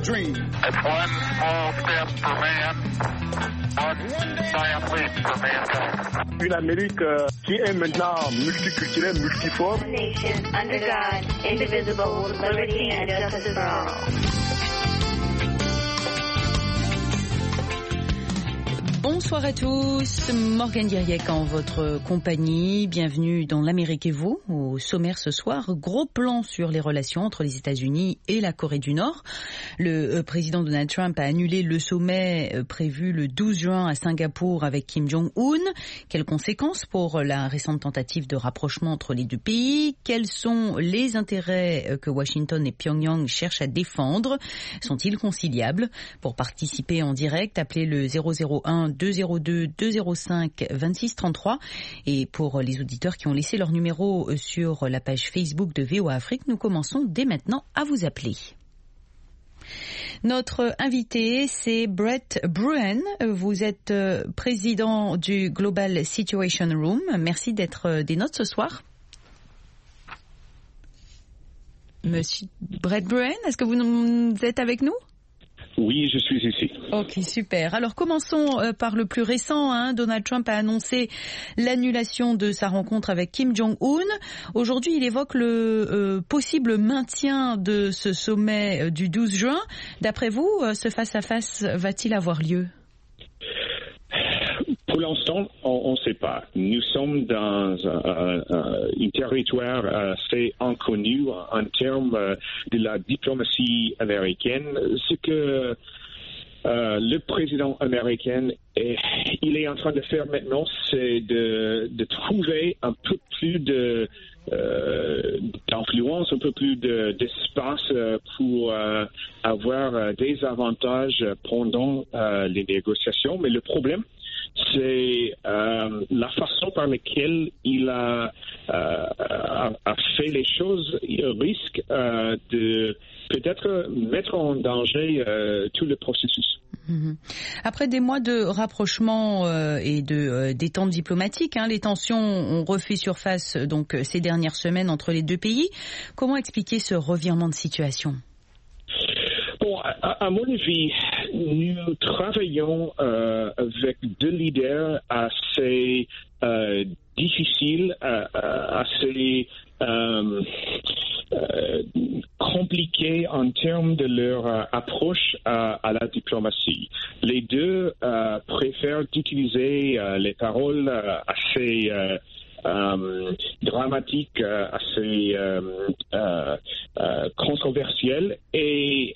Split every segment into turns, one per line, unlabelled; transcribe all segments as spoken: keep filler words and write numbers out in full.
dream.
It's one small step for man, one giant leap for mankind.
Une Amérique euh, qui est maintenant multiculturelle, multiforme.
Nation under God, indivisible, with liberty and justice for all.
Bonsoir à tous, Morgane Diriec en votre compagnie. Bienvenue dans l'Amérique et vous. Au sommaire ce soir, gros plan sur les relations entre les États-Unis et la Corée du Nord. Le président Donald Trump a annulé le sommet prévu le douze juin à Singapour avec Kim Jong-un. Quelles conséquences pour la récente tentative de rapprochement entre les deux pays? Quels sont les intérêts que Washington et Pyongyang cherchent à défendre? Sont-ils conciliables? Pour participer en direct, appelez le zéro zéro un deux zéro deux deux zéro cinq vingt-six trente-trois. Et pour les auditeurs qui ont laissé leur numéro sur la page Facebook de V O A Afrique, nous commençons dès maintenant à vous appeler. Notre invité, c'est Brett Bruen. Vous êtes président du Global Situation Room. Merci d'être des nôtres ce soir. Monsieur Brett Bruen, est-ce que vous êtes avec nous?
Oui, je suis ici.
Ok, super. Alors commençons euh, par le plus récent. Hein. Donald Trump a annoncé l'annulation de sa rencontre avec Kim Jong-un. Aujourd'hui, il évoque le euh, possible maintien de ce sommet euh, du douze juin. D'après vous, euh, ce face-à-face va-t-il avoir lieu?
Pour l'instant, on ne sait pas. Nous sommes dans un, un, un territoire assez inconnu en termes de la diplomatie américaine. Ce que euh, le président américain est, il est en train de faire maintenant, c'est de, de trouver un peu plus de Euh, d'influence, un peu plus de, d'espace euh, pour euh, avoir euh, des avantages pendant euh, les négociations. Mais le problème, c'est euh, la façon par laquelle il a, euh, a, a fait les choses. Il risque euh, de peut-être mettre en danger euh, tout le processus.
Après des mois de rapprochement euh, et de euh, détente diplomatique, hein, les tensions ont refait surface donc ces dernières semaines entre les deux pays. Comment expliquer ce revirement de situation?
Bon, à, à mon avis, nous travaillons euh, avec deux leaders assez euh, difficiles, euh, assez euh, euh, compliqués en termes de leur euh, approche à, à la diplomatie. Les deux euh, préfèrent utiliser euh, les paroles euh, assez euh, Euh, dramatique, euh, assez euh, euh, euh, controversiel, et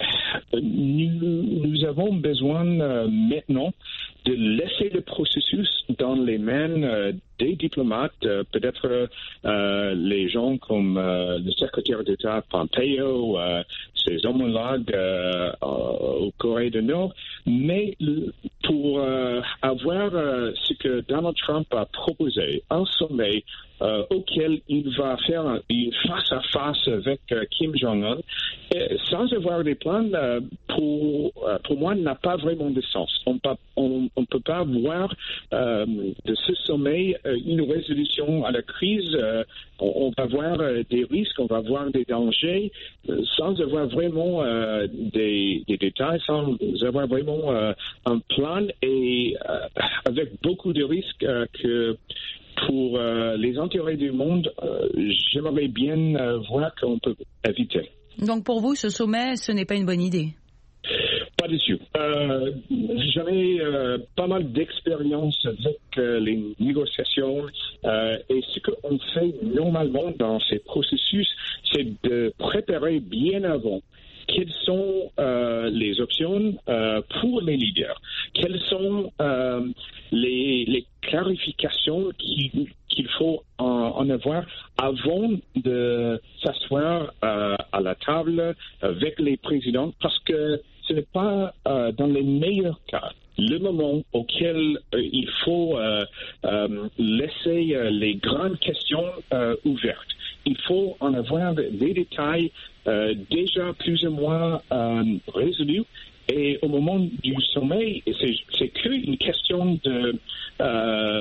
nous, nous avons besoin euh, maintenant de laisser le processus dans les mains euh, des diplomates, euh, peut-être euh, les gens comme euh, le secrétaire d'État Pompeo, euh, ses homologues euh, au Corée du Nord, mais pour euh, avoir euh, ce que Donald Trump a proposé, un sommet euh, auquel il va faire une face-à-face avec euh, Kim Jong-un, et sans avoir des plans, euh, pour, euh, pour moi, n'a pas vraiment de sens. On ne peut pas voir euh, de ce sommet euh, une résolution à la crise. Euh, on, on va voir euh, des risques, on va voir des dangers, euh, sans avoir vraiment euh, des, des détails, sans avoir vraiment euh, un plan, et euh, avec beaucoup de risques euh, que pour euh, les intérêts du monde, euh, j'aimerais bien euh, voir qu'on peut éviter.
Donc pour vous, ce sommet, ce n'est pas une bonne idée?
Pas du tout. Euh, J'avais euh, pas mal d'expérience avec euh, les négociations euh, et ce qu'on fait normalement dans ces processus, c'est de préparer bien avant quelles sont euh, les options euh, pour les leaders, quelles sont euh, les, les clarifications qu'il, qu'il faut en, en avoir avant de s'asseoir euh, à la table avec les présidents, parce que ce n'est pas euh, dans les meilleurs cas le moment auquel euh, il faut euh, euh, laisser euh, les grandes questions euh, ouvertes. Il faut en avoir des détails euh, déjà plus ou moins euh, résolus. Et au moment du sommet, c'est, c'est qu'une question de euh,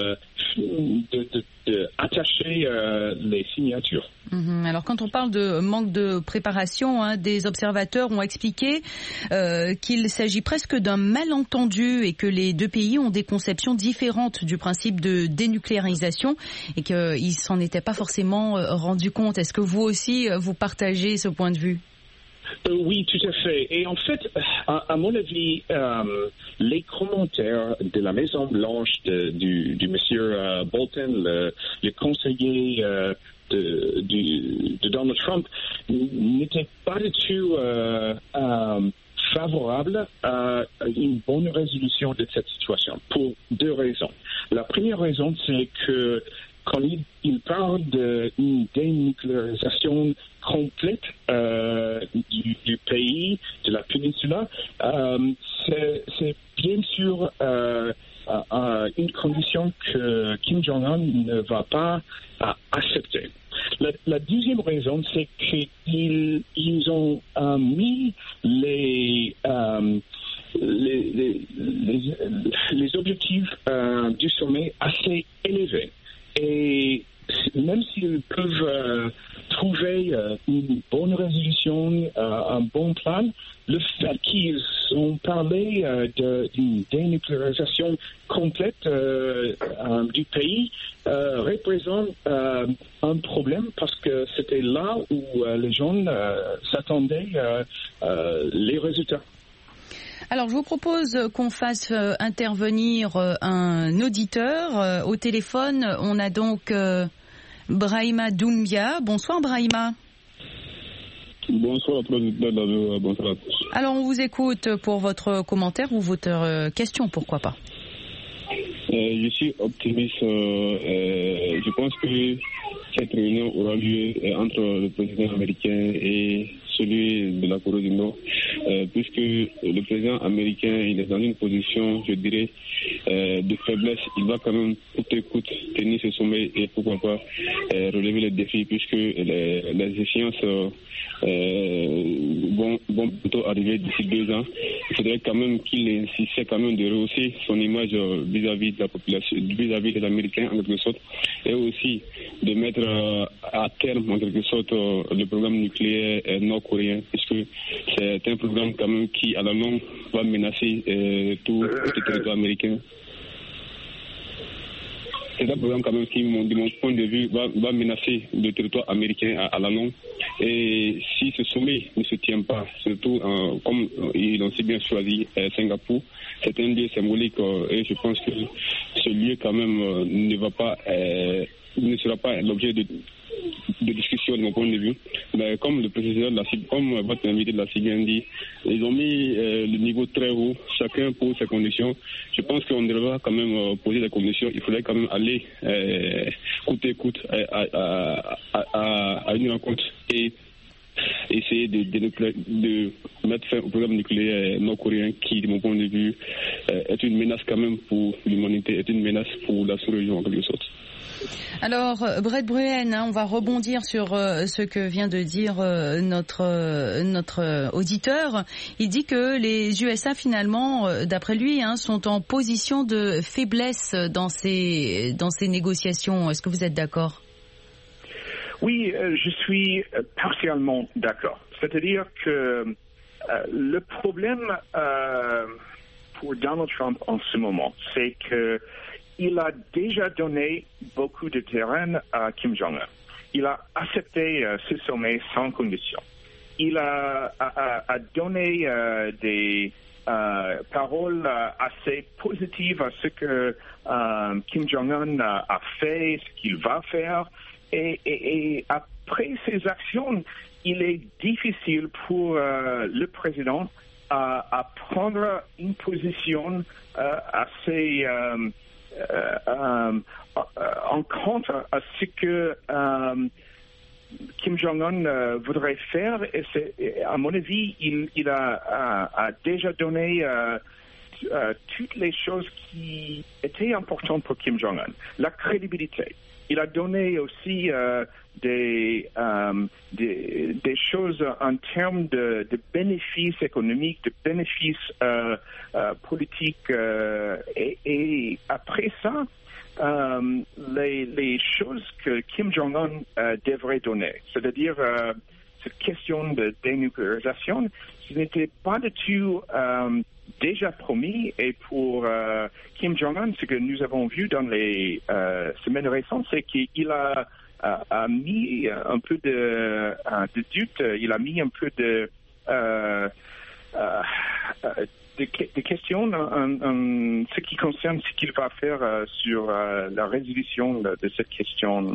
de, de, de attacher euh, les signatures.
Mmh. Alors quand on parle de manque de préparation, hein, des observateurs ont expliqué euh, qu'il s'agit presque d'un malentendu et que les deux pays ont des conceptions différentes du principe de dénucléarisation et qu'ils s'en étaient pas forcément rendus compte. Est-ce que vous aussi vous partagez ce point de vue?
Euh, oui, tout à fait. Et en fait, à, à mon avis, euh, les commentaires de la Maison-Blanche de, du, du monsieur euh, Bolton, le, le conseiller euh, de, du, de Donald Trump, n'étaient pas du tout euh, euh, favorables à une bonne résolution de cette situation, pour deux raisons. La première raison, c'est que quand il, il parle d'une dénucléarisation complète euh, du, du pays, de la péninsule, euh, c'est, c'est bien sûr euh, euh, une condition que Kim Jong-un ne va pas euh, accepter. La, la deuxième raison, c'est qu'ils ils ont euh, mis les, euh, les, les, les, les objectifs euh, du sommet assez élevés. Et même s'ils peuvent euh, trouver euh, une bonne résolution, euh, un bon plan, le fait qu'ils ont parlé euh, de, d'une dénucléarisation complète euh, euh, du pays euh, représente euh, un problème parce que c'était là où euh, les gens euh, s'attendaient euh, euh, les résultats.
Alors, je vous propose qu'on fasse euh, intervenir euh, un auditeur. Euh, au téléphone, on a donc euh, Brahima Doumbia. Bonsoir, Brahima.
Bonsoir, président. Bonsoir à tous.
Alors, on vous écoute pour votre commentaire ou votre euh, question, pourquoi pas.
Euh, je suis optimiste. Euh, euh, je pense que cette réunion aura lieu entre le président américain et celui de la Corée du Nord, euh, puisque le président américain il est dans une position, je dirais, euh, de faiblesse. Il va quand même coûte que coûte tenir ce sommet et pourquoi pas euh, relever les défis, puisque les, les échéances euh, vont, vont plutôt arriver d'ici deux ans. Il faudrait quand même qu'il insiste quand même de rehausser son image vis-à-vis de la population, vis-à-vis des Américains en quelque sorte, et aussi de mettre euh, à terme en quelque sorte euh, le programme nucléaire euh, nord-coréen, puisque c'est un programme quand même qui à la longue va menacer euh, tout le territoire américain. C'est un programme quand même qui, de mon point de vue, va, va menacer le territoire américain à, à la longue. Et si ce sommet ne se tient pas, surtout euh, comme euh, ils ont si bien choisi euh, Singapour, c'est un lieu symbolique euh, et je pense que ce lieu quand même euh, ne va pas, euh, ne sera pas l'objet de de discussion de mon point de vue, mais comme le président de la C I B, comme votre invité de la C I B a dit, ils ont mis euh, le niveau très haut, chacun pose ses conditions. Je pense qu'on devra quand même euh, poser des conditions. Il faudrait quand même aller euh, coûte que coûte à, à, à, à, à une rencontre et essayer de, de, de mettre fin au programme nucléaire nord-coréen qui, de mon point de vue, euh, est une menace quand même pour l'humanité, est une menace pour la sous-région en quelque sorte.
Alors, Brett Bruen, hein, on va rebondir sur euh, ce que vient de dire euh, notre euh, notre euh, auditeur. Il dit que les U S A, finalement, euh, d'après lui, hein, sont en position de faiblesse dans ces dans ces négociations. Est-ce que vous êtes d'accord?
Oui, euh, je suis partiellement d'accord. C'est-à-dire que euh, le problème euh, pour Donald Trump en ce moment, c'est que il a déjà donné beaucoup de terrain à Kim Jong-un. Il a accepté euh, ce sommet sans condition. Il a, a, a donné euh, des euh, paroles euh, assez positives à ce que euh, Kim Jong-un a, a fait, ce qu'il va faire. Et, et, et après ces actions, il est difficile pour euh, le président à, à prendre une position euh, assez... Euh, Euh, euh, en compte à ce que euh, Kim Jong-un euh, voudrait faire. Et c'est, à mon avis, il, il a, a, a déjà donné euh, euh, toutes les choses qui étaient importantes pour Kim Jong-un. La crédibilité. Il a donné aussi euh, des, euh, des, des choses en termes de, de bénéfices économiques, de bénéfices euh, euh, politiques. Euh, et, et après ça, euh, les, les choses que Kim Jong-un euh, devrait donner. C'est-à-dire, euh, cette question de dénucléarisation, ce n'était pas du tout euh, déjà promis. Et pour euh, Kim Jong-un, ce que nous avons vu dans les euh, semaines récentes, c'est qu'il a, a, a mis un peu de, de doute, il a mis un peu de... Euh, euh, Des, des questions en, en ce qui concerne ce qu'il va faire euh, sur euh, la résolution de, de cette question.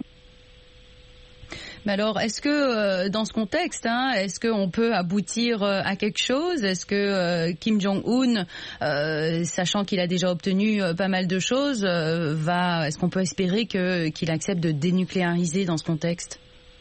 Mais alors, est-ce que euh, dans ce contexte, hein, est-ce qu'on peut aboutir euh, à quelque chose? Est-ce que euh, Kim Jong-un, euh, sachant qu'il a déjà obtenu euh, pas mal de choses, euh, va, est-ce qu'on peut espérer que, qu'il accepte de dénucléariser dans ce contexte?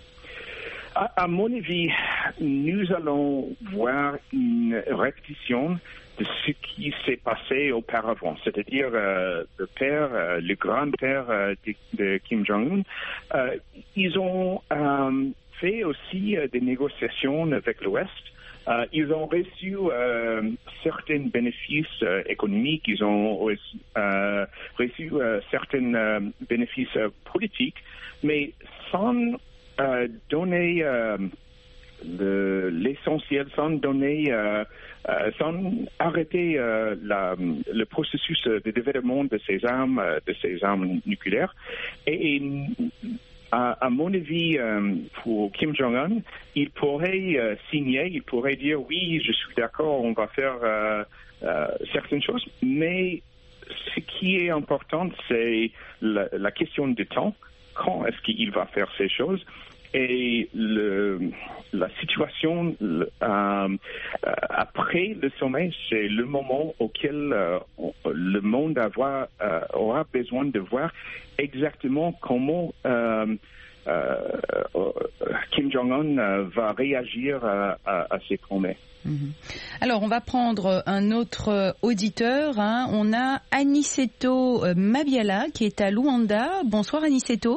À, à mon avis, nous allons voir une répétition de ce qui s'est passé auparavant, c'est-à-dire euh, le père, euh, le grand-père euh, de, de Kim Jong-un, euh, ils ont euh, fait aussi euh, des négociations avec l'Ouest. Euh, ils ont reçu euh, certains bénéfices euh, économiques, ils ont aussi, euh, reçu euh, certains euh, bénéfices euh, politiques, mais sans euh, donner euh, le, l'essentiel, sans donner euh, Euh, sans arrêter euh, la, le processus de développement de ces armes, euh, de ces armes nucléaires. Et, et à, à mon avis, euh, pour Kim Jong-un, il pourrait euh, signer, il pourrait dire oui, je suis d'accord, on va faire euh, euh, certaines choses, mais ce qui est important, c'est la, la question du temps. Quand est-ce qu'il va faire ces choses? Et le, la situation le, euh, après le sommet, c'est le moment auquel euh, le monde avoir, euh, aura besoin de voir exactement comment euh, euh, Kim Jong-un euh, va réagir à, à, à ces promesses.
Alors, on va prendre un autre auditeur. Hein. On a Aniceto Mabiala qui est à Luanda. Bonsoir Aniceto.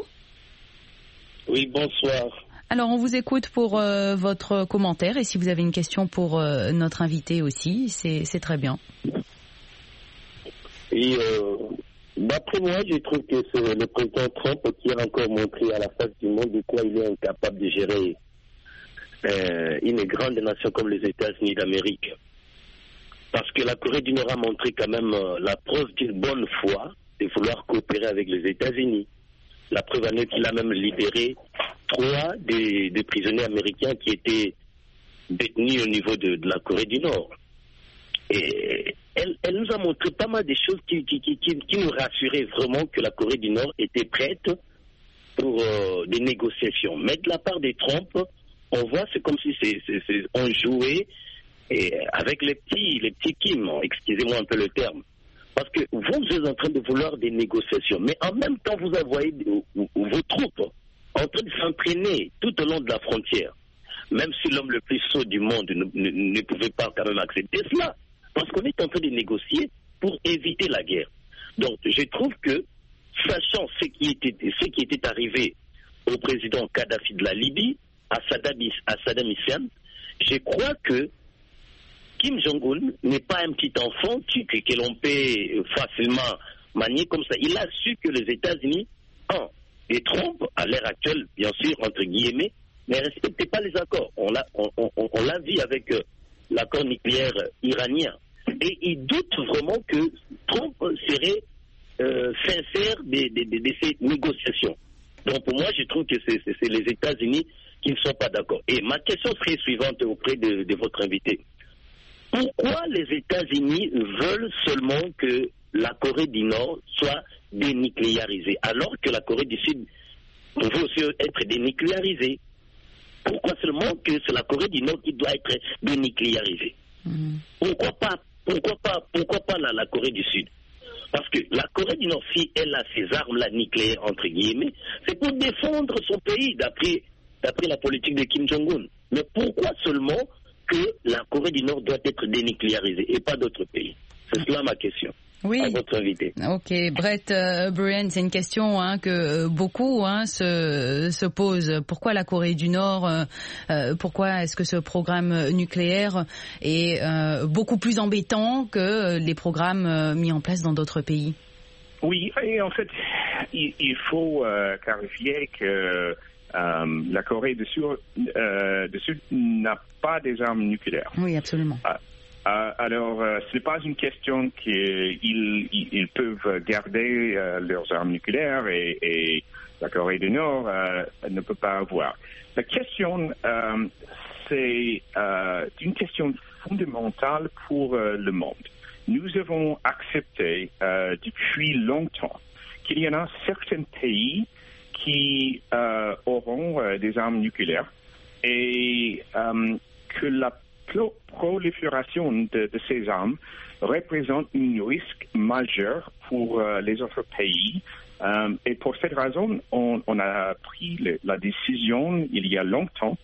Oui, bonsoir.
Alors, on vous écoute pour euh, votre commentaire et si vous avez une question pour euh, notre invité aussi, c'est, c'est très bien.
Et euh, d'après moi, je trouve que c'est le président Trump qui a encore montré à la face du monde de quoi il est incapable de gérer euh, une grande nation comme les États-Unis d'Amérique. Parce que la Corée du Nord a montré quand même euh, la preuve d'une bonne foi de vouloir coopérer avec les États-Unis. La preuve en est qu'il a même libéré trois des, des prisonniers américains qui étaient détenus au niveau de, de la Corée du Nord. Et elle, elle nous a montré pas mal de choses qui, qui, qui, qui, qui nous rassuraient vraiment que la Corée du Nord était prête pour euh, des négociations. Mais de la part des Trump, on voit c'est comme si c'est, c'est, c'est, on jouait et avec les petits, les petits Kim, excusez-moi un peu le terme. Parce que vous, vous êtes en train de vouloir des négociations, mais en même temps, vous envoyez vos troupes en train de s'entraîner tout au long de la frontière. Même si l'homme le plus sot du monde ne, ne, ne pouvait pas quand même accepter cela. Parce qu'on est en train de négocier pour éviter la guerre. Donc, je trouve que, sachant ce qui était, ce qui était arrivé au président Kadhafi de la Libye, à Saddam, à Saddam Hussein, je crois que Kim Jong-un n'est pas un petit enfant que, que l'on peut facilement manier comme ça. Il a su que les États-Unis, un, et Trump, à l'heure actuelle, bien sûr, entre guillemets, ne respectaient pas les accords. On l'a, on, on, on l'a vu avec euh, l'accord nucléaire iranien. Et il doute vraiment que Trump serait euh, sincère de, de, de, de ces négociations. Donc pour moi, je trouve que c'est, c'est, c'est les États-Unis qui ne sont pas d'accord. Et ma question serait suivante auprès de, de votre invité. Pourquoi les États-Unis veulent seulement que la Corée du Nord soit dénucléarisée, alors que la Corée du Sud veut aussi être dénucléarisée? Pourquoi seulement que c'est la Corée du Nord qui doit être dénucléarisée? mmh. Pourquoi pas, pourquoi pas, pourquoi pas la, la Corée du Sud? Parce que la Corée du Nord, si elle a ses armes-là nucléaires, entre guillemets, c'est pour défendre son pays, d'après, d'après la politique de Kim Jong-un. Mais pourquoi seulement que la Corée du Nord doit être dénucléarisée et pas d'autres pays? C'est cela ma question.
Oui.
À votre invité.
Ok, Brett euh, Brian, c'est une question hein, que beaucoup hein, se, se posent. Pourquoi la Corée du Nord euh, euh, Pourquoi est-ce que ce programme nucléaire est euh, beaucoup plus embêtant que les programmes euh, mis en place dans d'autres pays?
Oui, et en fait, il, il faut euh, clarifier que euh, la Corée du Sud, euh, du Sud n'a pas des armes nucléaires.
Oui, absolument.
Euh, euh, alors, euh, ce n'est pas une question qu'ils ils, ils peuvent garder euh, leurs armes nucléaires et, et la Corée du Nord euh, ne peut pas avoir. La question, euh, c'est euh, une question fondamentale pour euh, le monde. Nous avons accepté euh, depuis longtemps qu'il y en a certains pays qui euh, auront euh, des armes nucléaires et euh, que la pro- prolifération de, de ces armes représente un risque majeur pour euh, les autres pays. Euh, et pour cette raison, on, on a pris le, la décision il y a longtemps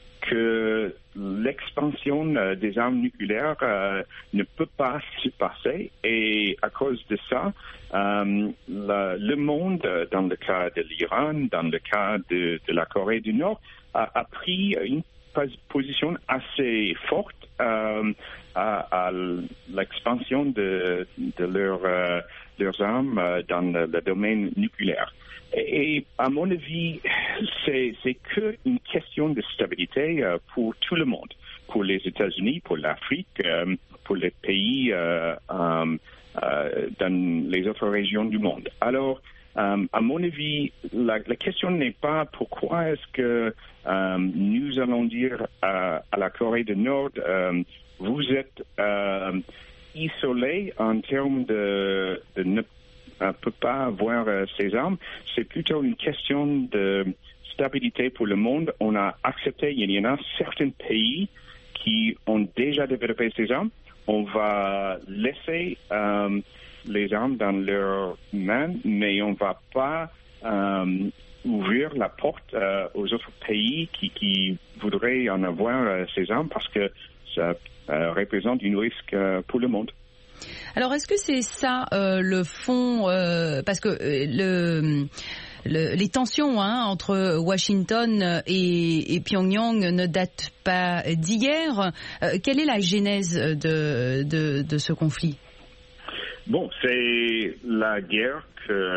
que l'expansion euh, des armes nucléaires euh, ne peut pas se passer. Et à cause de ça, euh, la, le monde, dans le cas de l'Iran, dans le cas de, de la Corée du Nord, a, a pris une position assez forte euh, à, à l'expansion de, de leur, euh, leurs armes euh, dans le, le domaine nucléaire. Et, et à mon avis, c'est, c'est qu'une question de stabilité euh, pour tout le monde, pour les États-Unis, pour l'Afrique, euh, pour les pays euh, euh, euh, dans les autres régions du monde. Alors, Euh, à mon avis, la, la question n'est pas pourquoi est-ce que euh, nous allons dire à, à la Corée du Nord, euh, vous êtes euh, isolés en termes de, de ne euh, peut pas avoir euh, ces armes. C'est plutôt une question de stabilité pour le monde. On a accepté, il y en a certains pays qui ont déjà développé ces armes. On va laisser euh, les armes dans leurs mains, mais on ne va pas euh, ouvrir la porte euh, aux autres pays qui, qui voudraient en avoir euh, ces armes parce que ça euh, représente un risque euh, pour le monde.
Alors, est-ce que c'est ça euh, le fond euh, parce que euh, le... Le, les tensions hein, entre Washington et, et Pyongyang ne datent pas d'hier. Euh, quelle est la genèse de, de, de ce conflit?
Bon, c'est la guerre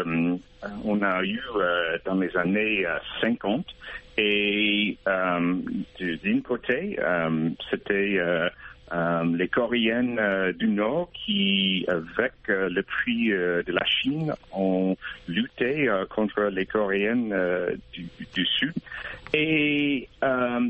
qu'on a eue euh, dans les années euh, cinquante. Et euh, d'un côté, euh, c'était euh, euh, les Coréens euh, du Nord qui, avec euh, le prix euh, de la Chine, ont lutté euh, contre les Coréens euh, du, du Sud. Et euh,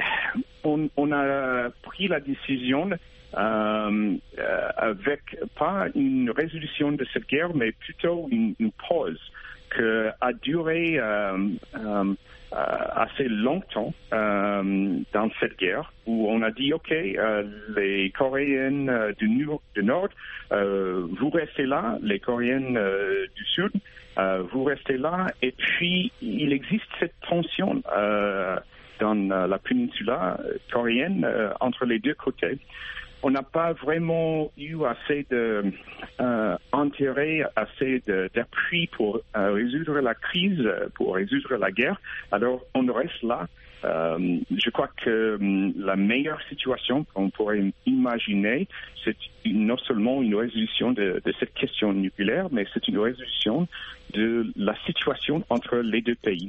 on, on a pris la décision Euh, euh, avec pas une résolution de cette guerre, mais plutôt une, une pause qui a duré euh, euh, assez longtemps euh, dans cette guerre, où on a dit, OK, euh, les Coréens euh, du, du Nord, euh, vous restez là, les Coréens euh, du Sud, euh, vous restez là, et puis il existe cette tension euh, dans la péninsule coréenne euh, entre les deux côtés. On n'a pas vraiment eu assez de euh, intérêt, assez de, d'appui pour euh, résoudre la crise, pour résoudre la guerre. Alors, on reste là. Euh, je crois que um, la meilleure situation qu'on pourrait imaginer, c'est une, non seulement une résolution de, de cette question nucléaire, mais c'est une résolution de la situation entre les deux pays.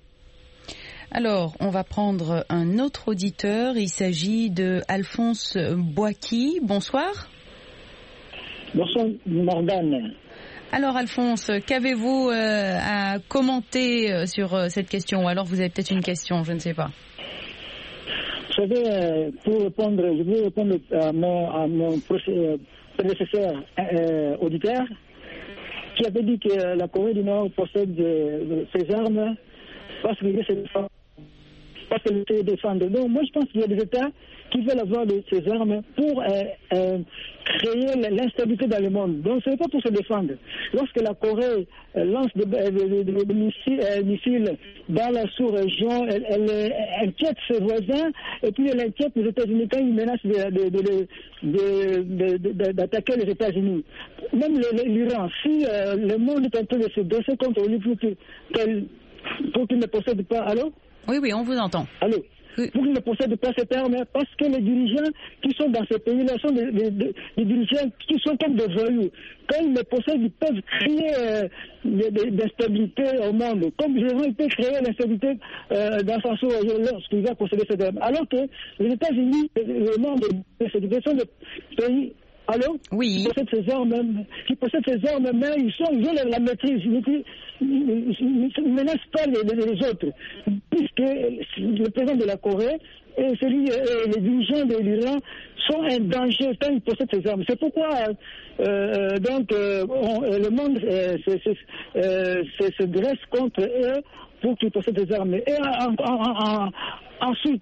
Alors, on va prendre un autre auditeur. Il s'agit de Alphonse Boaki. Bonsoir.
Bonsoir, Morgane.
Alors, Alphonse, qu'avez-vous euh, à commenter sur euh, cette question? Ou alors vous avez peut-être une question, je ne sais pas.
Vous savez, euh, pour répondre, je veux répondre à mon, à mon prédécesseur euh, auditeur qui avait dit que la Corée du Nord possède de, de ses armes parce qu'il veut se défendre. Parce qu'elle se défendre. Donc, moi, je pense qu'il y a des États qui veulent avoir de, ces armes pour euh, euh, créer l'instabilité dans le monde. Donc, ce n'est pas pour se défendre. Lorsque la Corée euh, lance des de, de, de, de missiles, euh, missiles dans la sous-région, elle, elle, elle inquiète ses voisins et puis elle inquiète les États-Unis quand ils menacent de, de, de, de, de, de, de, d'attaquer les États-Unis. Même l'Iran, si euh, le monde est en train de se dresser contre lui pour qu'il, pour qu'il ne possède pas. Allô?
Oui, oui, on vous entend.
Allô? oui. pour qu'ils ne possèdent pas cette arme, parce que les dirigeants qui sont dans ces pays-là sont des, des, des, des dirigeants qui sont comme des voyous. Quand ils les possèdent, ils peuvent créer euh, des, des, des stabilités au monde. Comme généralement, ils peuvent créer l'instabilité euh, dans son sens lorsqu'il va posséder cette arme. Alors que les États-Unis, le monde de cette sont des pays. Allô?
Oui.
Qui possèdent ces armes même, qui possèdent ces armes même, ils sont, ils ont la, la maîtrise, ils ne menacent pas les, les, les autres, puisque le président de la Corée et celui, euh, les dirigeants de l'Iran sont un danger quand ils possèdent ces armes. C'est pourquoi euh, donc euh, on, le monde euh, se, se, euh, se, se dresse contre eux pour qu'ils possèdent des armes. Et en, en, en, en, ensuite,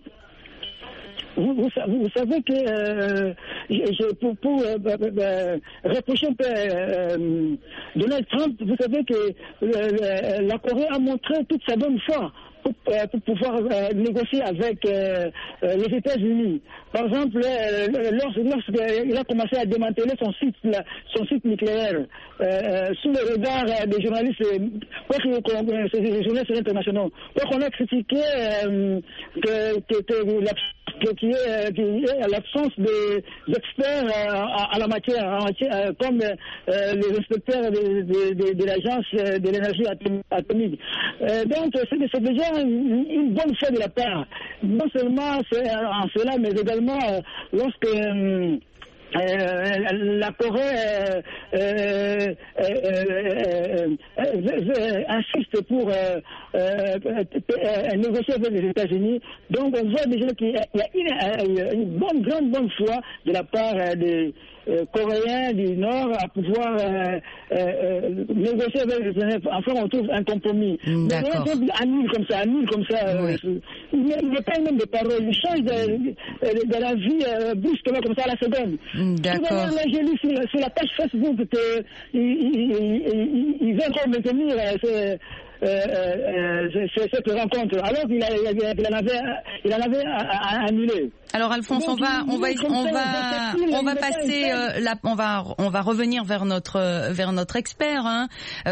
Vous, vous, vous savez que euh, je, pour, pour euh, euh, reprocher un peu euh, Donald Trump, vous savez que euh, la Corée a montré toute sa bonne foi pour, euh, pour pouvoir euh, négocier avec euh, euh, les États-Unis. Par exemple, euh, lorsqu'il a commencé à démanteler son site, la, son site nucléaire, euh, sous le regard euh, des journalistes, euh, des journalistes internationaux, donc on a critiqué euh, que, que, que la qui est, qui est l'absence des experts à, à la matière, à, à, comme euh, les inspecteurs de, de, de, de l'agence de l'énergie atomique. Euh, donc c'est, c'est déjà une, une bonne chose de la part. Non seulement c'est en cela, mais également euh, lorsque euh, Euh, la Corée euh, euh, euh, euh, insiste pour euh, euh, euh, négocier avec les États-Unis. Donc on voit déjà qu'il y a une, une bonne, grande bonne foi de la part des euh, Coréens du Nord à pouvoir euh, euh, négocier avec les États-Unis. Enfin, on trouve un compromis.
D'accord.
Mais on annule comme ça, annule comme ça. Oui. Euh, il n'y a pas même de paroles. Il change de, de, de la vie euh, brusquement comme ça à la seconde.
D'accord.
Là, j'ai lu sur la, sur la page Facebook qu'il il, il veut encore maintenir euh, euh, euh, cette rencontre, alors qu'il a, il en avait, il en avait annulé.
Alors Alphonse, on va, on va, on va, on va passer, euh, la, on va, on va revenir vers notre, vers notre expert, hein.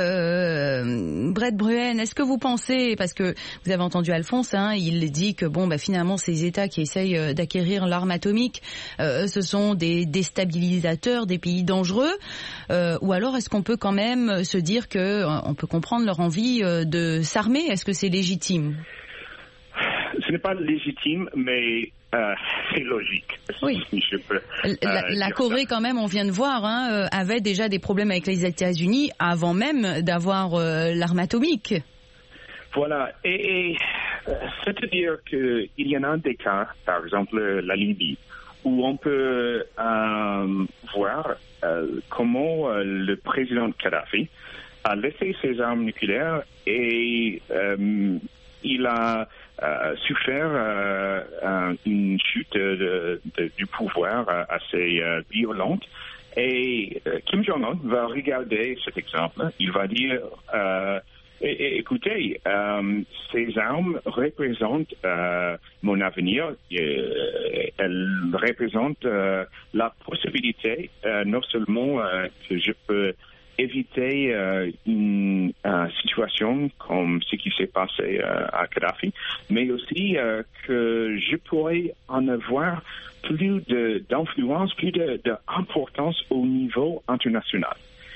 Euh, Brett Bruen, est-ce que vous pensez, parce que vous avez entendu Alphonse, hein, il dit que bon, bah finalement ces États qui essayent d'acquérir l'arme atomique, euh, ce sont des déstabilisateurs, des pays dangereux, euh, ou alors est-ce qu'on peut quand même se dire que euh, on peut comprendre leur envie euh, de s'armer? Est-ce que c'est légitime?
Ce n'est pas légitime, mais euh, c'est logique.
Oui.
Si je peux, euh,
la, la Corée, ça. Quand même, on vient de voir, hein, avait déjà des problèmes avec les États-Unis avant même d'avoir euh, l'arme atomique.
Voilà. Et, et c'est-à-dire qu'il y en a des cas, par exemple la Libye, où on peut euh, voir euh, comment euh, le président Kadhafi a laissé ses armes nucléaires et euh, il a euh, souffert euh, une chute de, de, du pouvoir assez euh, violente. Et euh, Kim Jong-un va regarder cet exemple. Il va dire, euh, écoutez, euh, ces armes représentent euh, mon avenir. Euh, elles représentent euh, la possibilité, euh, non seulement euh, que je peux éviter euh, une euh, situation comme ce qui s'est passé euh, à Kadhafi, mais aussi euh, que je pourrais en avoir plus de, d'influence, plus de, d'importance au niveau international.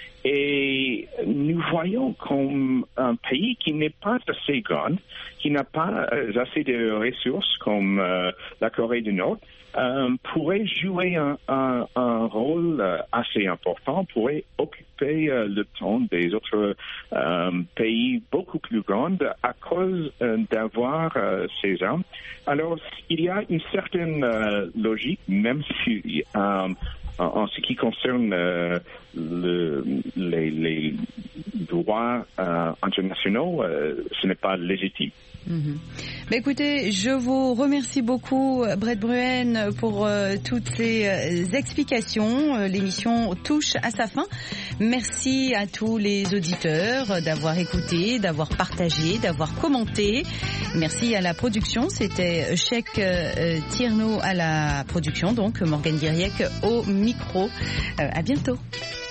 Et nous voyons comme un pays qui n'est pas assez grand, qui n'a pas assez de ressources comme euh, la Corée du Nord, euh, pourrait jouer un, un, un rôle assez important, pourrait occuper euh, le temps des autres euh, pays beaucoup plus grands à cause euh, d'avoir euh, ces armes. Alors, il y a une certaine euh, logique, même si euh, en, en ce qui concerne euh, le, les, les droits euh, internationaux, euh, ce n'est pas légitime.
Mmh. Bah écoutez, je vous remercie beaucoup, Brett Bruen, pour euh, toutes ces euh, explications. Euh, l'émission touche à sa fin. Merci à tous les auditeurs d'avoir écouté, d'avoir partagé, d'avoir commenté. Merci à la production. C'était Cheikh euh, Tierno à la production, donc Morgane Diriec au micro. Euh, à bientôt.